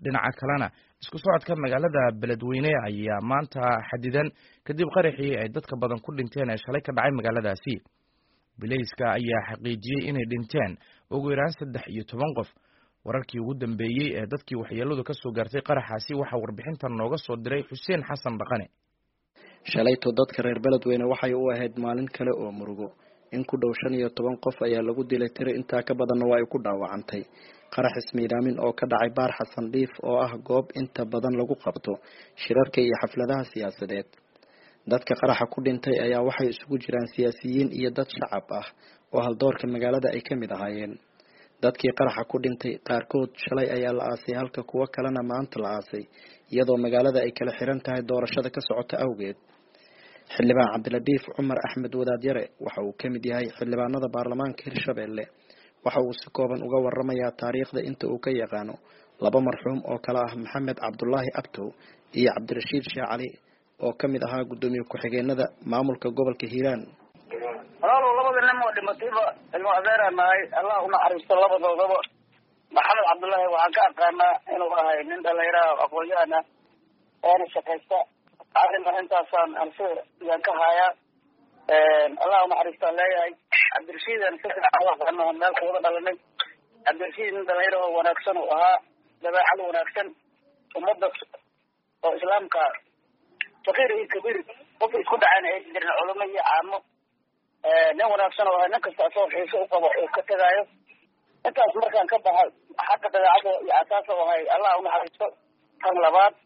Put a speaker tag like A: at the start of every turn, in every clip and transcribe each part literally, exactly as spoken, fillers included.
A: dhinaca kalena isku socodka magaalada Beledweyne ayaa maanta xadidan kadib qaraxii ay dadka badan ku dhinteen ee shalay ka dhacay magaaladaasi. Bilayska ayaa xaqiijiyay inay dhinteen ugu yaraan saddex iyo toban qof. wararkii ugu dambeeyay ee dadkii waxyeeladu ka soo gaartay qaraxaasi waxa warbixintan nooga soo diray Xuseen Xasan Dhaqane.
B: shalayto dadka reer Beledweyne waxay u ahayd maalin kale oo murugo. in ku dhow shan iyo toban qof ayaa lagu dilay tiro intaa ka badanna waa ay ku dhaawacantay qarax ismiidaamin oo ka dhacay baar Xasan Dhiif oo ah goob inta badan lagu qabto shirarka iyo xafladaha siyaasadeed. dadka qaraxa ku dhintay ayaa waxay isugu jiraan siyaasiyiin iyo dad shacab ah oo haldoorka magaalada ay ka mid ahaayeen. dadkii qaraxa ku dhintay qaarkood shalay ayaa la aasay halka kuwa kalena maanta la aasay iyadoo magaalada ay kala xiran tahay doorashada ka socota awgeed. xildhibaan Cabdiladiif Cumar Axmed Wadaadyare waxa uu ka mid yahay xildhibaanada baarlamaanka Hirshabelle. waxa uu si kooban uga waramayaa taariikhda inta uu ka yaqaano laba marxuum oo kala ah Maxamed Cabdullaahi Abtow iyo Cabdirashiid Sheekh Cali oo ka mid ahaa gudoomiye ku-xigeenada maamulka gobolka Hiiraan.
C: walaalo labada nin oo dhimatayba ilmo adeeranahay Allah una xariisto labadoodaba. Maxamed Cabdullaahi waxaan ka aqaanaa inuu ahay nin dhalinyaro aqoon-yahan ah oo shaqaysta arrinta intaasaan anse yaan ka hayaa Allah una xariisto leeyahay. Cabdirashiid aan ka aqaanaa meel kooda dhalanay. Cabdirashiid nin dhalinyaro oo wanaagsan oo ahaa dabeecad wanaagsan ummadda oo islaamka فقير كبير وفي كل عين عندنا علماء عامة نوع نفسنا وهنا كستأصل حيث أقوى كتجايز أنت أسمع كان كبها حتى تجاعد أساسه وهاي الله ونحرسه كان لبعض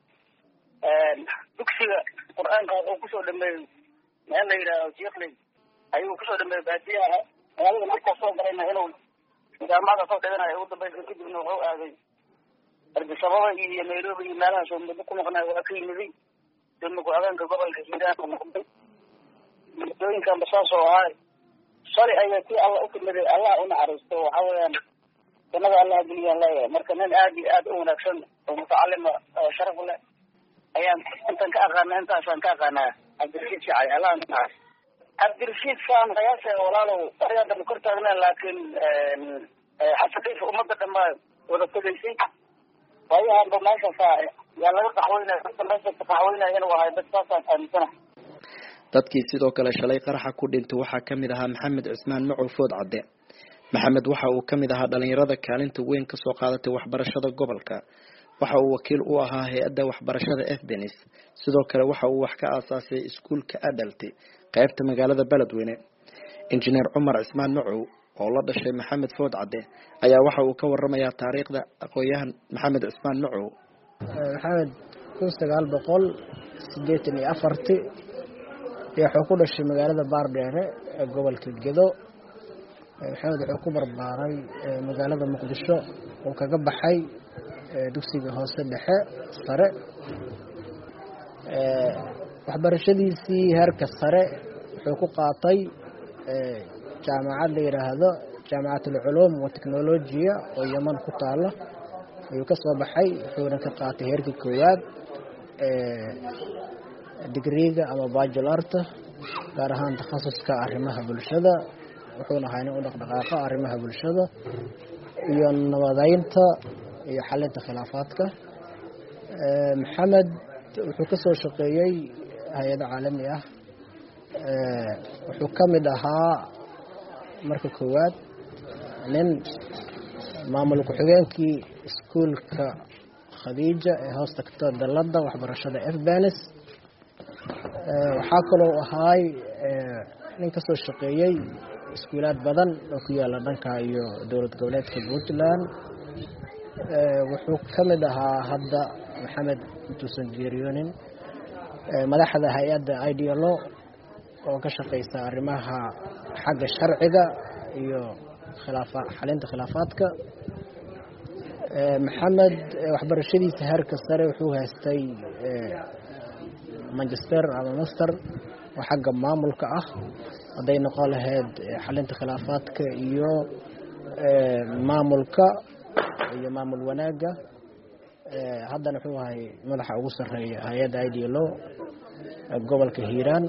C: دكسي القرآن كان وكسر لما ما لا يرى يقلي أيوة كسر لما بعديها هذا ما تصور علينا هنا إذا ما تصور علينا يود بس كده إنه هو هذا البشرة يميلوا بيمالها شو بدكم قناة وأكيد مذي ثم قرآن كقبل كثيرا ومقبل مدين كان بصاص وهاي صار أياتي الله أكمل الله أنا عرفته وحاول كما قال الله بني الله مركنا آدي آد أون أكشن ومتعلم شرف الله أيام أنت كأغنى أنت عشان كأغنى عبد الرشيد شعي الله نعرف عبد الرشيد كان قياسه ولا له طريقة مكرت أغنى لكن حتى كيف أمضت ما ورثت شيء وهي هذا ما شفاء
B: dadkii sidoo kale shalay qaraxa ku dhintay waxa kamid ahaa Maxamed Cismaan Macuul Food Cadde. Maxamed waxa uu kamid ahaa dhalinyarada kaalinta weyn ka soo qaadatay waxbarashada gobolka. waxa uu wakiil u ahaa hay'adda waxbarashada F B N S. sidoo kale waxa uu wax ka aasaasay iskuulka Adalti qaybta magaalada Beledweyne. Injineer Cumar Cismaan Macuul oo la dhashay Maxamed Food Cadde ayaa waxa uu ka waramayaa taariikhda aqoonyahan Maxamed Cismaan Macuul.
D: maxamed kun sagaal boqol siddeetan iyo afar wuxuu ku dhashay magaalada Baardheere ee gobolka Gedo. maxamed wuxuu ku barbaaray magaalada Muqdisho oo kaga baxay dugsiga hoose dhexe sare waxbarashadiisii heerka sare wuxuu ku qaatay jaamacad la yiraahdo Jaamacatul Culuum wa Teknolojiya oo Yemen ku taalo. ayuu ka soo baxay wuxuuna ka qaatay heerka koowaad ee digriga ama bachelorta gaar ahaan takhasuska arrimaha bulshada. wuxuuna ahaa u dhaqdhaqaaqa arrimaha bulshada iyo nabadaynta iyo xalinta khilaafaadka. maxamed wuxuu ka soo shaqeeyay hay'ado caalami ah. wuxuu ka mid ahaa marka koowaad nin maamul ku-xigeenkii iskuulka Khadiija ee hoos tagta dalada waxbarashada F B N S. waxaa kaloo ahaay nin ka soo shaqeeyay iskuulaad badan oo ku yaala dhanka iyo dowlad goboleedka Puntland. wuxuu ka mid ahaa hadda Maxamed intuusan geeriyoonin madaxda hay'adda I D L O oo ka shaqeysa arrimaha xagga sharciga iyo khilaafa xalinta khilaafaadka. maxamed waxbarashadiisa heerka sare wuxuu haystay magister ama master oo xagga maamulka ah haday noqon lahayd xalinta khilaafaadka iyo maamulka iyo maamul wanaaga. haddana wuxuu ahay madaxa ugu sareeya hay'adda I D L O gobolka Hiiraan.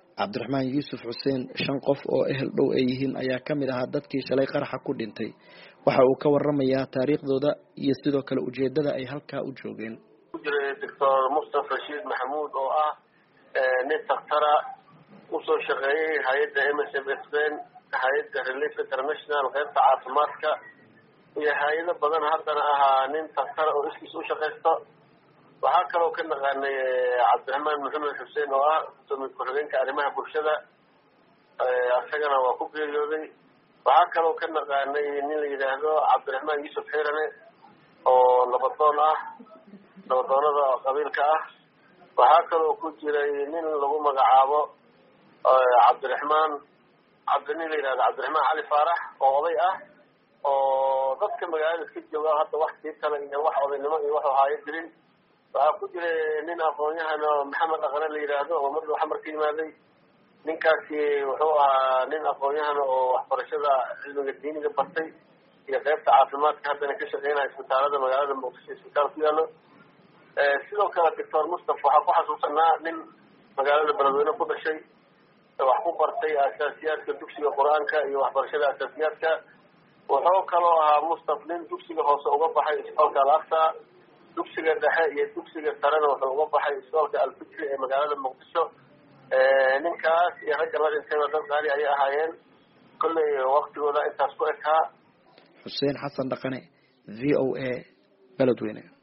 B: Cabdiraxmaan Yuusuf Xuseen shan qof oo ehel dhow ay yihiin ayaa kamid ahaa dadkii shalay qaraxa ku dhintay waxa uu ka waramayaa taariikhdooda iyo sidoo kale ujeedada ay halkaa u joogeen.
E: doctor Mustafa Rashid Mahmoud oo ah nin taktara usoo shaqeeyay hay'adda M S F Spain, hay'adda Relief International qaybta caafimaadka iyo hay'ado badan haddana ahaa nin taktara oo iskiis u shaqeysto. waxaa kaloo ka naqaanay Cabdiraxmaan Maxamed Xuseen oo ah gudoomiye ku-xigeenka arrimaha bulshada, asagana waa ku geeriyooday. waxaa kaloo ka naqaanay nin la yidhaahdo Cabdiraxmaan Yuusuf Xirane oo nabadoon ah, nabadoonada qabiilka ah. waxaa kaloo ku jiray nin lagu magacaabo Cabdiraxmaan cabdini la yidhahdo Cabdiraxmaan Cali Faarax oo oday ah oo dadka magaalada iska jooga hadda wax sii kale iyo wax odaynimo iyo wax haayo jirin. waxaa ku jiray nin aqoon-yahan oo Maxamed Dhaqane la yidhaahdo oo mar waxa marka yimaaday. ninkaasi wuxuu ahaa nin aqoon-yahan oo waxbarashada cilmiga diiniga bartay iyo qaybta caafimaadka haddana ka shaqeynaya isbitaalada magaalada Muqdisho isbitaal ku yaalo. sidoo kale doctor Mustafa waxaa ku xasuusanaa nin magaalada Beledweyne ku dhashay, wax ku bartay asaasiyaadka dugsiga Qur-aanka iyo waxbarashada asaasiyaadka. wuxuu kaloo ahaa Mustafa nin dugsiga hoose uga baxay isbitaalka Al-Aqsa, dugsiga dhexe iyo dugsiga sarena wuxuu uga baxay isbitaalka Al-Fikri ee magaalada Muqdisho. ninkaas iyo ragga la dhintayba dad qaali ayay ahaayeen. kolley waqtigooda intaas ku ekaa.
B: Xuseen Xasan Dhaqane, V O A, Beledweyne.